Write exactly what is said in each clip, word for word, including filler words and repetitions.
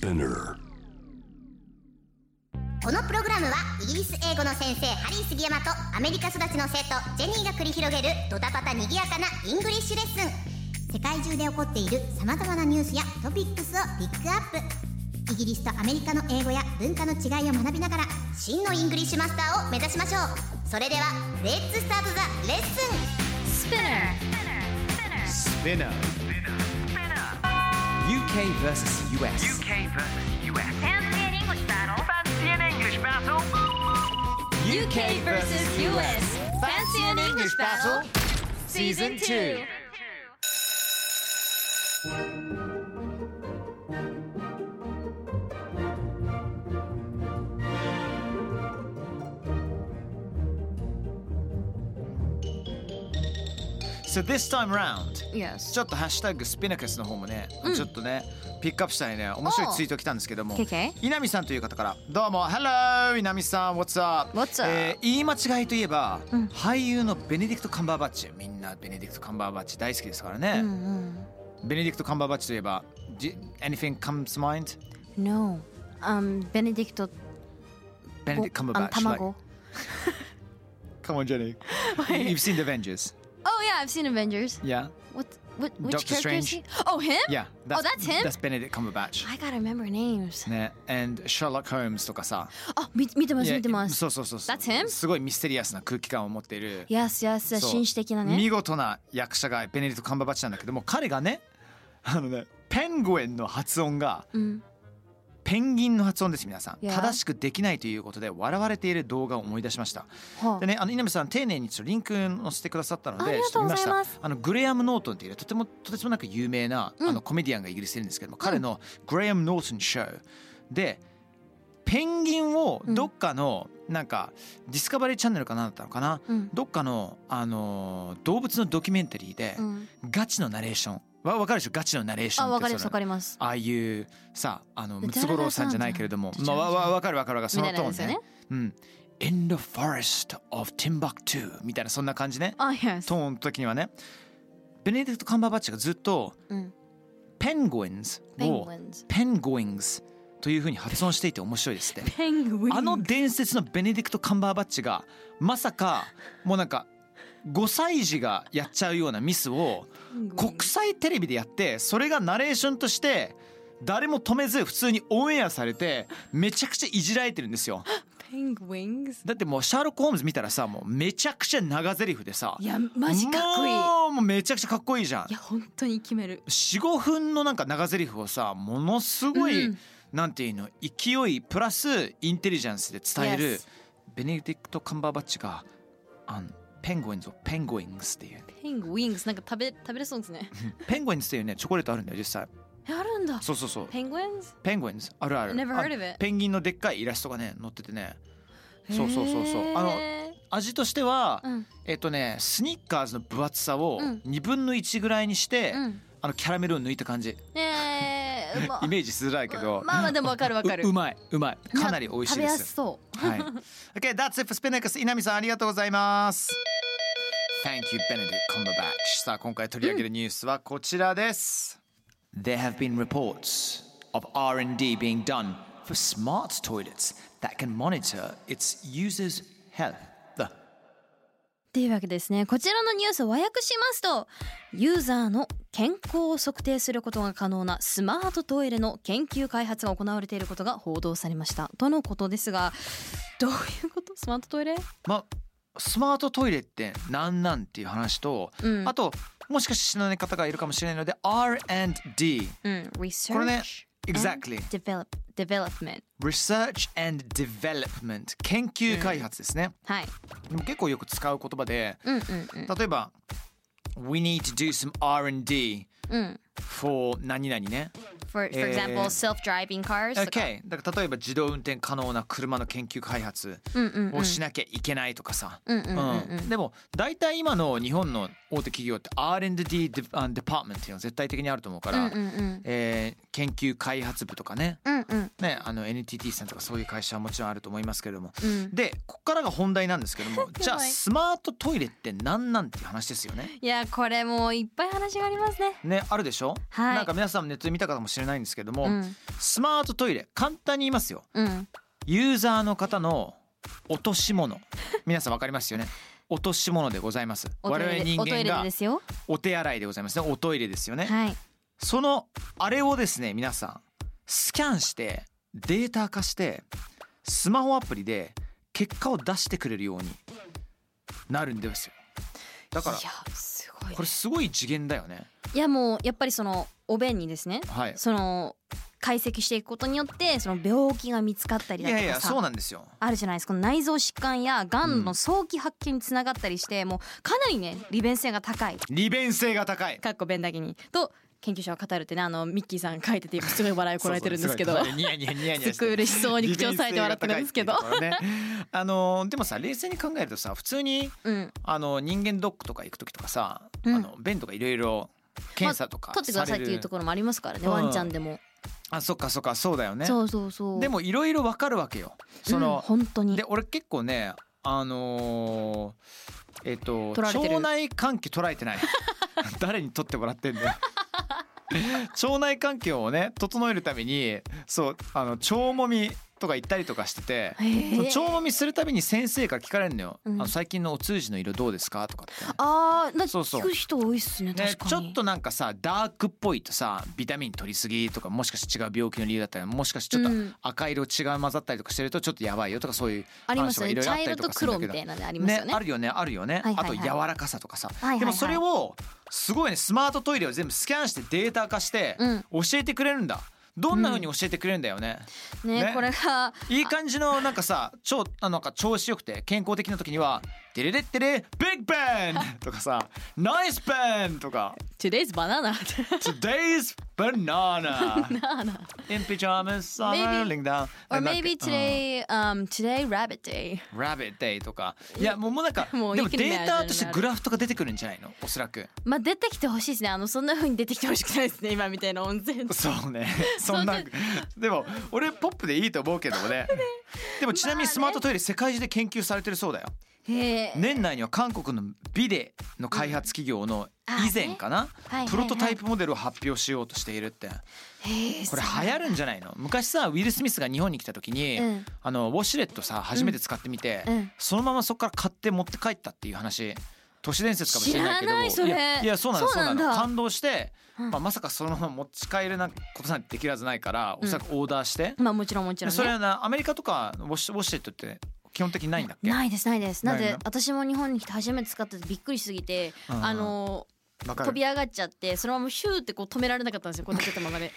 Spinner。 このプログラムはイギリス英語の先生ハリー杉山とアメリカ育ちの生徒ジェニーが繰り広げるドタパタにぎやかなイングリッシュレッスン。世界中で起こっている様々なニュースやトピックスをピックアップ。イギリスとアメリカの英語や文化の違いを学びながら真のイングリッシュマスターを目指しましょう。それではレッツスタートザレッスン。 Spinner. U K versus U S. U K versus U S. Fancy an English battle. Fancy an English battle. U K versus U S. Fancy an English battle. Season two. So this time round, Yes. ちょっとハッシュタグスピナカスの方もね、うん、ちょっとねピックアップしたいね面白いツイート来たんですけども、稲見さんという方からどうも Hello 稲見さん What's up? What's up? えー、言い間違いといえば、うん、俳優のベネディクト・カンバーバッチ、みんなベネディクト・カンバーバッチ大好きですからね、うんうん、ベネディクト・カンバーバッチといえば Anything comes to mind? No. Um, ベネディクトベネディクト・カンバーバッチ、um, 卵、 like... Come on Jenny You've seen the Avengers.Oh yeah, I've seen Avengers. Yeah. What? What? Which Doctor character is Strange. he? Oh, him? Yeah. That's, oh, that's him. That's Benedict Cumberbatch. I gotta remember names. ね、and Sherlock Holmes とかさ。 あ、見見てます見てます。 そうそうそう。 That's him? すごいミステリアスな空気感を持っている。 Yes, yes, 紳士的なね。 見事な役者がベネディクト・カンバーバッチなんだけども、彼がね、あのね、ペングウェンの発音が。うんペンギンの発音です皆さん、yeah. 正しくできないということで笑われている動画を思い出しました、はあ、でね、あの稲見さん丁寧にちょっとリンク載せてくださったのでありがとうございます。 あのグレアム・ノートンっていうとてもとてつもなく有名な、うん、あのコメディアンがイギリスにいるんですけども、うん、彼のグレアム・ノートンショーでペンギンをどっかのなんかディスカバリーチャンネルかなんだったのかな、うん、どっかの、あの動物のドキュメンタリーで、うん、ガチのナレーションわ分かるでしょガチのナレーションって。 あ分かります分かります。 ああいうさあのムツゴロウさんじゃないけれどもまあわ分かる分かる分かるそのトーンね。うん。In the forest of Timbuktu みたいなそんな感じね。 あ、yes. トーンの時にはねベネディクト・カンバーバッチがずっと、うん、ペンゴインズをペンゴインズという風に発音していて面白いですって。 ペンゴインズ。 あの伝説のベネディクト・カンバーバッチがまさかもうなんかごさい児がやっちゃうようなミスを国際テレビでやってそれがナレーションとして誰も止めず普通にオンエアされてめちゃくちゃいじられてるんですよ。 ペングウィングスだってもうシャーロック・ホームズ見たらさもうめちゃくちゃ長台詞でさいやマジかっこいいもう、もうめちゃくちゃかっこいいじゃん。 いや本当に決めるよん,ご 分のなんか長台詞をさものすごい、うん、なんていうの勢いプラスインテリジェンスで伝える、yes. ベネディクト・カンバーバッチがあんペンゴインズをペンゴイングスっていう。 ペンゴイングスなんか食べ食べれそうですね。 ペンゴインズっていうねチョコレートあるんだよ実際。 あるんだ。 そうそうそう。 ペンゴインズ？ ペンゴインズあるある。 Never heard of it. ペンギンのでっかいイラストがね載っててね。そうそうそうそう。あの味としては、うん、えっとねスニッカーズの分厚さをにぶんのいちぐらいにして、うん、あのキャラメルを抜いた感じ。 えー、まイメージしづらいけど。 まあまあでもわかるわかる。 う, うまいうまいかなり美味しいです。 食べやすそう。 はい。Okay, that's it for Spinnaker. 稲見さんありがとうございます。Thank you, Benedict Cumberbatch. さあ今回取り上げるニュースはこちらです。There have been reports of アールアンドディー being done for smart toilets that can monitor its users' health. というわけですね。こちらのニュースを和訳しますと、ユーザーの健康を測定することが可能なスマートトイレの研究開発が行われていることが報道されました。とのことですが、どういうこと？スマートトイレ？ まスマートトイレって何なんっていう話と、うん、あともしかして知らない方がいるかもしれないので アールアンドディー、うん、 Research これね Exactly Develop Development Research and Development 研究開発ですね、うん、 はい。 でも結構よく使う言葉で、うんうんうん、例えば We need to do some アールアンドディー、うん、for 何々ね For, for example,、えー、self-driving cars Okay. だから例えば自動運転可能な車の研究開発をしなきゃいけないとかさ。でも大体今の日本の大手企業って アールアンドディー デパートメントっていうのは絶対的にあると思うから、うんうんうんえー、研究開発部とかね、うんうん、ねあの エヌティーティー さんとかそういう会社はもちろんあると思いますけれども、うん、でここからが本題なんですけどもじゃあスマートトイレって何なんていう話ですよね。 いやこれもういっぱい話がありますね。 ねあるでししょ、 はい、 なんか皆さんもネットで見たかもしれないんですけども、 うん、 スマートトイレ簡単に言いますよ、 うん、 ユーザーの方の落とし物皆さんわかりますよね。落とし物でございます。我々人間がお手洗いでございますね。おトイレですよね、 はい、 そのあれをですね皆さんスキャンしてデータ化してスマホアプリで結果を出してくれるようになるんですよ。だからいやすごい、 これすごい次元だよね。 いやもうやっぱりそのお便にですね、 はい、 その解析していくことによってその病気が見つかったりだとかさ、 いやいやそうなんですよ、 あるじゃないですか。この内臓疾患やがんの早期発見につながったりして、うん、もうかなりね利便性が高い利便性が高いかっこ便だけにと研究者は語るってね、あのミッキーさん書いてて今すごい笑いこられてるんですけどそうそうニヤニヤニヤニヤしてすっごい嬉しそうに口を押さえて笑ってるんですけど、 ね、あのでもさ冷静に考えるとさ普通に、うん、あの人間ドックとか行く時とかさ、うん、あの便とかいろいろ検査とか、 まあ、取ってくださいっていうところもありますからね、うん、ワンちゃんでも。 あそっかそっかそうだよね。 そうそうそう。 でもいろいろわかるわけよその、うん、 本当に。 で俺結構ねあのー、えっと腸内環境捉えてない誰に取ってもらってんだよ腸内環境をね整えるためにそうあの腸もみとか行ったりとかしてて、その腸もみするたびに先生から聞かれるのよ、うん、あの最近のお通じの色どうですかとかって。 あーそうそう聞く人多いっすね。確かにね、ちょっとなんかさダークっぽいとさビタミン取りすぎとかもしかして違う病気の理由だったりもしかしてちょっと赤色違う混ざったりとかしてるとちょっとやばいよとかそういう話とかいろいろあったりとかするんだけど、 ありますね。茶色と黒みたいなのありますよね。 ねあるよねあるよね、はいはいはい、あと柔らかさとかさ、はいはいはい、でもそれをすごいねスマートトイレを全部スキャンしてデータ化して教えてくれるんだ、うんどんな風に教えてくれるんだよね、 うん、ね, ねこれがいい感じのなんかさ超あのなんか調子よくて健康的な時にはデレレッテレビッグバンとかさナイスバンとか Today's banana Today's banana in pajamas smiling down or maybe today、um, today rabbit day rabbit day とかいやもうなんかでもデータとしてグラフとか出てくるんじゃないのおそらく。 まあ出てきてほしいですね。あのそんな風に出てきてほしくないですね今みたいな温泉そうねそんなでも俺ポップでいいと思うけどもねでもちなみにスマートトイレ世界中で研究されてるそうだよ。へ年内には韓国のビデの開発企業の以前かな、うん、プロトタイプモデルを発表しようとしているって。これ流行るんじゃないの。昔さウィル・スミスが日本に来た時に、うん、あのウォシュレットさ初めて使ってみて、うん、そのままそこから買って持って帰ったっていう話都市伝説かもしれないけど知らないそれ。いや、いやそうなのそうなの感動して、まあ、まさかそのまま持ち帰れなことなんてできるはずないからおそらくオーダーして、 うん、まあもちろんもちろん、ね、 それはなアメリカとかウォシュレットって基本的にないんだっけ。 ないですないです。なぜ私も日本に来て初めて使っててびっくりしすぎて、うん、あの飛び上がっちゃってそのままシューってこう止められなかったんですよこうなってたままで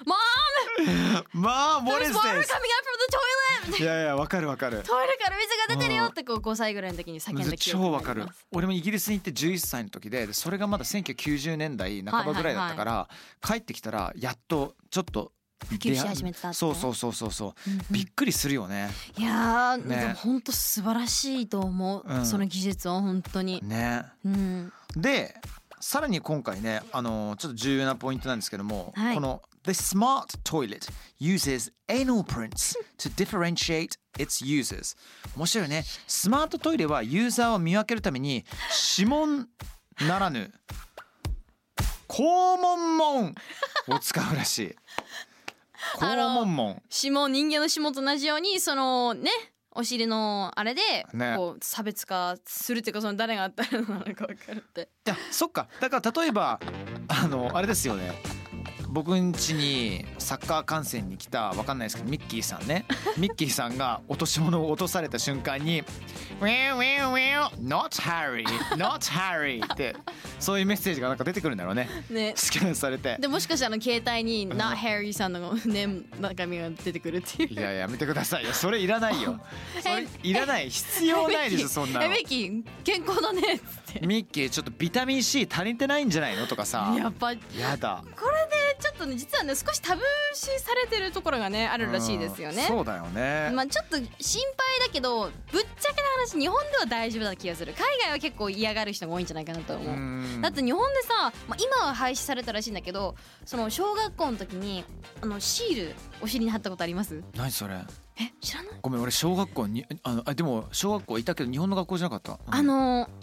Mom! まあ What is this? There's water coming out from the toilet! いやいやわかるわかる。 トイレから水が出てるよってこうごさいぐらいの時に叫んだ記憶があります。 超わかる。俺もイギリスに行ってじゅういっさいの時でそれがまだせんきゅうひゃくきゅうじゅうねんだい半ばぐらいだったから、はいはいはい、帰ってきたらやっとちょっと普及し始めたって。 そうそうそうそうそう、うんうん、びっくりするよね。 いやー、ね、本当素晴らしいと思う、うん、その技術は本当にね、うん、でさらに今回ねあのちょっと重要なポイントなんですけども、はい、この The smart toilet uses anal prints to differentiate its users。 面白いね。スマートトイレはユーザーを見分けるために指紋ならぬ肛門紋を使うらしい。肛門紋指紋人間の指紋と同じようにそのねお尻のあれでこう差別化するっていうかその誰があったのなのか分かるって。 いやそっかだから例えばあのあれですよね僕ん家にサッカー観戦に来たわかんないですけどミッキーさんねミッキーさんが落とし物を落とされた瞬間に「Well well well not Harry not Harry」ってそういうメッセージがなんか出てくるんだろうね。ねスキャンされてでもしかしたら携帯に「Not Harry」さんの、ね、中身が出てくるっていう。 いややめてくださいよそれいらないよそれいらない必要ないですそんなの。 えミッキー健康だねっつってミッキーちょっとビタミン C 足りてないんじゃないのとかさやっぱやだこれでちょっとね実はね少しタブー視されてるところがねあるらしいですよね。 そうだよね。 まあちょっと心配だけどぶっちゃけな話日本では大丈夫な気がする。海外は結構嫌がる人が多いんじゃないかなと思う。うだって日本でさ、まあ、今は廃止されたらしいんだけどその小学校の時にあのシールお尻に貼ったことあります？ 何それ？ え知らない？ ごめん俺小学校にあのあでも小学校いたけど日本の学校じゃなかった。 あの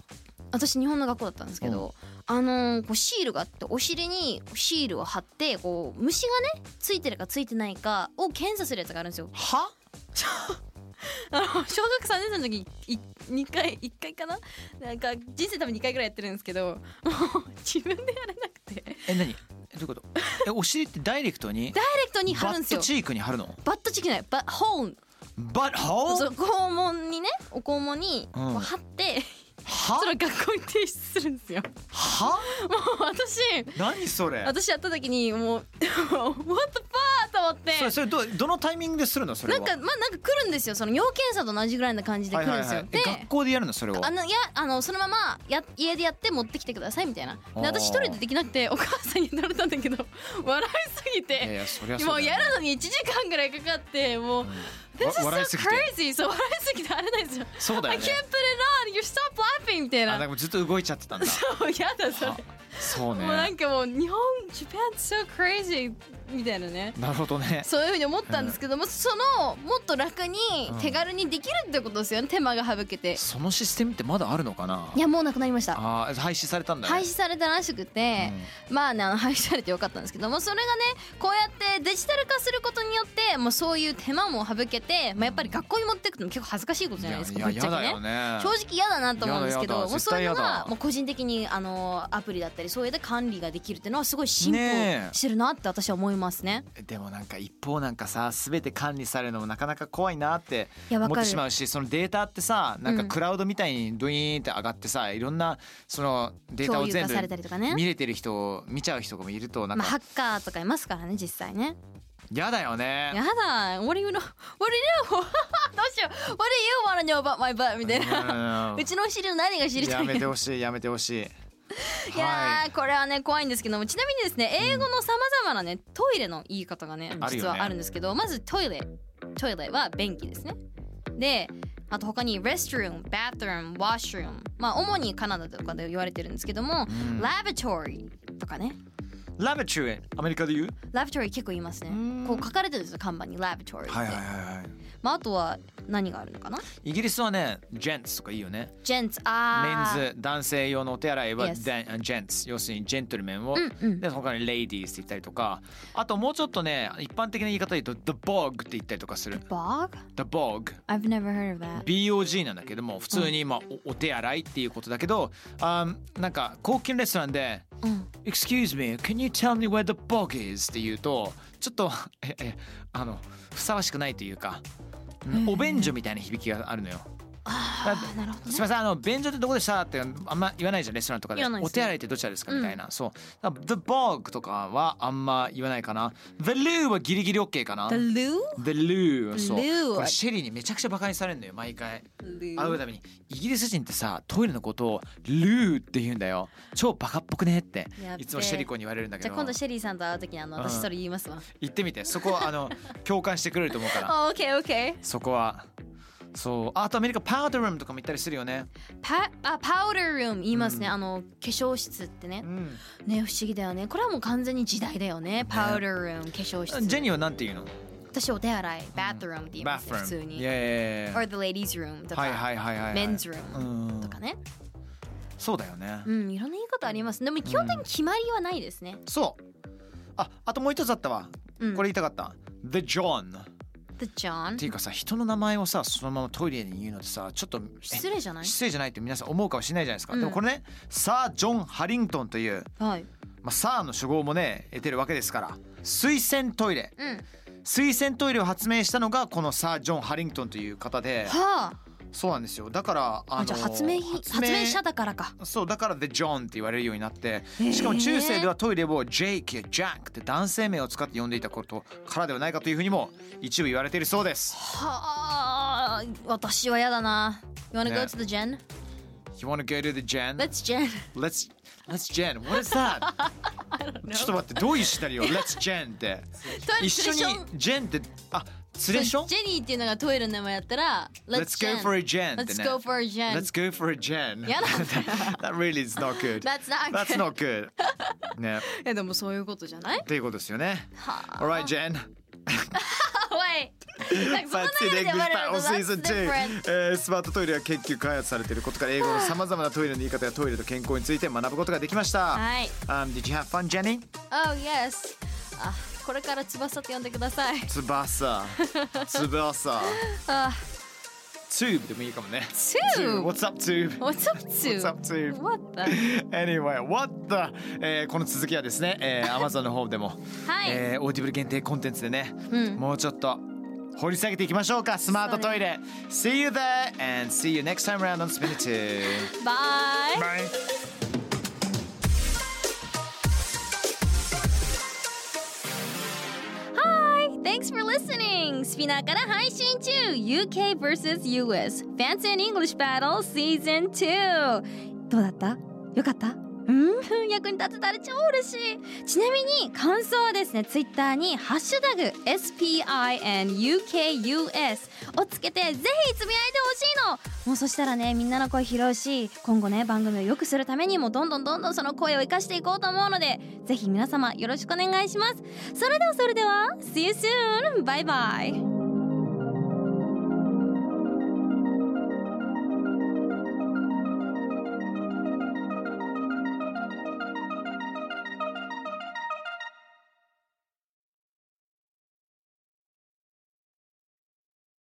私日本の学校だったんですけど、あのーこうシールがあって、お尻にシールを貼って、こう虫がねついてるかついてないかを検査するやつがあるんですよ。 はあの小学さんねん生の時いにかいいっかいかな、なんか人生多分にかいぐらいやってるんですけど、もう自分でやれなくて。 え何どういうこと？えお尻ってダイレクトにダイレクトに貼るんですよ。 バットチークに貼るの？ バットチキンじゃない、バッホーン。 バッホーそう、肛門にね、お肛門にこううん貼って、 はそれを学校に提出するんですよ。 はもう私何それ？ 私やった時にもう What the fuck と思ってそれそれどどのタイミングでするのそれは？ なんかまあなんか来るんですよ。その尿検査と同じぐらいな感じで来るんですよ。 え学校でやるのそれを？ あのいやあのそのままや家でやって持ってきてくださいみたいな。で私一人でできなくてお母さんに言われたんだけど笑いすぎいやいてやそりゃそうだよねもうやるのにいちじかんぐらいかかってもう、 うん This is わ笑い so すぎて crazy そう笑いすぎてあれないですよ。 そうだよ I ね can't put it on you stop laughing みたいな。 あなんかずっと動いちゃってたんだそうやだそれ。 はそうねもうなんかもう日本 Japan's so crazy みたいなね。 なるほどねそういうふうに思ったんですけども、そのもっと楽に手軽にできるってことですよね。手間が省けて。 そのシステムってまだあるのかな？ いやもうなくなりました。 あー廃止されたんだね廃止されたらしくて、まあねあの廃止されてよかったんですけども、それがねこうやってデジタル化することによってもうそういう手間も省けて、まあ、やっぱり学校に持っていくのも結構恥ずかしいことじゃないですか。 いやいややだぶっちゃけねよね正直嫌だなと思うんですけやだやだど、もうそういうの絶対やだがもう個人的にあのアプリだったりそういうで管理ができるっていうのはすごい進歩ねえしてるなって私は思いますね。 でもなんか一方なんかさ全て管理されるのもなかなか怖いなっていやわかる思ってしまうし、そのデータってさなんかうんクラウドみたいにドイーンって上がってさ、いろんなそのデータを全共有化されたりとかね部見れてる人を見ちゃう人もいるとなんまあハかッカーとかいますからね実際ね。 嫌だよね。 やだ What do you know What do you know どうしよう What do you wanna know about my butt みたいなうんうちのお尻の何が知りたいやめてほしいやめてほしい。 いやーこれはね怖いんですけども、ちなみにですね英語のさまざまなねトイレの言い方がねあるよね実はあるんですけど、まずトイレトイレは便器ですね。であと他に restroom bathroom washroom、 まあ主にカナダとかで言われてるんですけども、 ん lavatory とかね。 ラベチュエアメリカで言う？ lavatory 結構言いますね。こう書かれてるんですよ看板に lavatory って、 はいはいはいはい。 まああとは何があるのかな。 イギリスはねジェンツとかいいよね。 gents あーメンズ男性用のお手洗いは Yes ジェンツ、要するにジェントルメンを、 うんうんで他にレイディースって言ったりとか、あともうちょっとね一般的な言い方で言うと the bog って言ったりとかする。 bog the bog I've never heard of that ビーオージー なんだけども普通にまあおお手洗いっていうことだけど、あなんか高級レストランでうん Excuse me, can you tell me where the bog is? って言うとちょっとええあのふさわしくないというか、うんお便所みたいな響きがあるのよ。 あーなるほどね。 すみませんあの便所ってどこでしたってあんま言わないじゃんレストランとかで。 言わないですねお手洗いってどちらですかみたいな、そうだから The bog とかはあんま言わないかな。 The loo はギリギリ OK かな。 The loo? The loo そう loo これシェリーにめちゃくちゃバカにされるんだよ毎回 loo 会うたびに。イギリス人ってさトイレのことを loo って言うんだよ。超バカっぽくねってやっべいつもシェリコに言われるんだけど、 じゃあ今度シェリーさんと会うときにあのうん私それ言いますわ。 言ってみてそこはあの共感してくれると思うからあ、OK OK。 そこはそう。あとアメリカパウダールームとかも行ったりするよね。 パあパウダールーム言いますね、あの化粧室ってねう。んね不思議だよね。これはもう完全に時代だよね。パウダールーム化粧室。 ジェニーはなんて言うの？ 私お手洗いバスルームって言いますね普通に。 いやいやいや or the ladies room とか、 はいはいはいはいはい men's う room んとかね。 そうだよね、 うんいろんな言い方あります。でも基本的に決まりはないですね。 そう。ああともう一つあったわ、 うんこれ言いたかった The John っ The John ていうかさ人の名前をさそのままトイレに言うのってさちょっとえ失礼じゃない？ 失礼じゃないって皆さん思うかもしれないじゃないですか、 うんでもこれねサー・ジョン・ハリントンという、 はい。 まあ、サーの称号もね得てるわけですから水洗トイレうん。 水洗トイレを発明したのがこのサー・ジョン・ハリントンという方で、 はあ。 そうなんですよ。だからあのあじゃあ発明品発明者だからか。 そうだから The John って言われるようになって、 へーしかも中世ではトイレを Jake や Jack って男性名を使って呼んでいたことからではないかというふうにも一部言われているそうです。 はあ私はやだな。You wanna go ね to the gen? You wanna go to the Jen? Let's gen. Let's Let's Jen. What is that? ちょっと待ってどういうシナリオ Let's Jen って一緒に Jen ってあツレションジェニーっていうのがトイレの名前やったら Let's go for a Jen って Let's ね go for a gen. Let's go for a Jen やだ That really is not good That's not That's good. not good ねえでもそういうことじゃない？ っていうことですよね。 はあ Alright Jen Wait なんかその流れで終わるのと Fancy That's English Battle Season ツー、 different。 えースマートトイレは研究開発されていることから英語のさまざまなトイレの言い方やトイレと健康について学ぶことができました。 はい。 um, Did you have fun, Jenny? Oh yes。あ、これから翼って呼んでください。 翼翼あ、 Tube でもいいかもね。 Tube What's up, Tube? What's up to? What's up, Tube? What the? Anyway, what the、えー、この続きはですね、えー、Amazon の方でも、 はい、 えー、オーディブル限定コンテンツでね、 うん、 もうちょっと掘り下げていきましょうか。スマートトイレ See you there and see you next time around on Spin It Too. Bye. Bye. Thanks for listening! スピナーから配信中 ユーケー vs ユーエス Fancy and English Battle Season ツー。どうだった？よかった？うん役に立てたら超嬉しい。ちなみに感想はですね、ツイッターにハッシュタグ エスピーアイエヌユーケーユーエス をつけてぜひつぶやいてほしいの。もうそしたらね、みんなの声拾うし、今後ね番組を良くするためにもどんどんどんどんその声を生かしていこうと思うので、ぜひ皆様よろしくお願いします。それではそれでは See you soon! バイバイ。